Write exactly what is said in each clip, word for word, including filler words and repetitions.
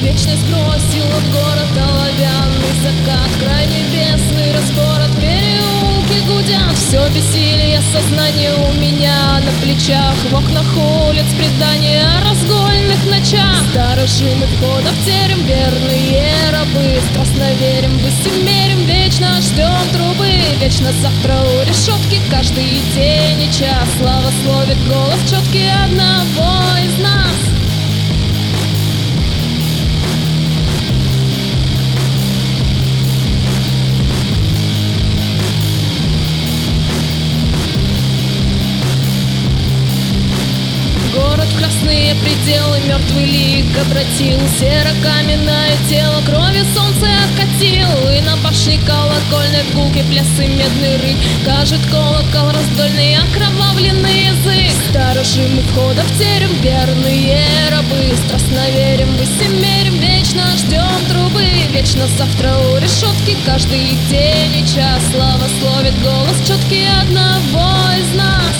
Вечность бросила в город оловянный закат, край небесный разборот, переулки гудят. Все бессилие сознания у меня на плечах, в окнах улиц предания о разгульных ночах. Старожим и входа в терем верные рабы, страстно верим, высемерим, вечно ждем трубы. Вечно завтра у решетки каждый день и час славословит голос четкий одного из нас. Город в красные пределы, мертвый лик обратил серо-каменное тело, крови солнце окатил. И на башне колокольной в гулке плясы медный рык, кажет колокол раздольный окровавленный язык. Старожим и входа в терем верные рабы, страстно верим, высемерим, вечно ждем трубы. Вечно завтра у решетки каждый день и час славословит голос четкий одного из нас.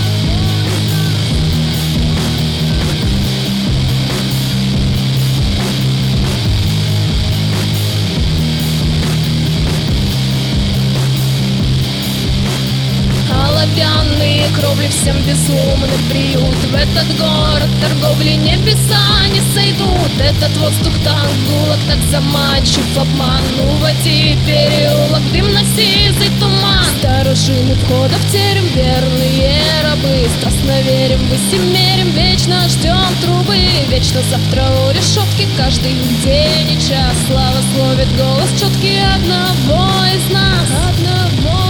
Оловянные кровли всем безумный приют. В этот город торговли небеса не сойдут. Этот воздух так гулок, так заманчив обман. Уводи переулок, дым на сизый туман. Старожим у входа в терем верные рабы, страстно верим, высемерим, вечно ждем трубы. Вечно завтра у решетки каждый день и час славословит голос четкий одного из нас. Одного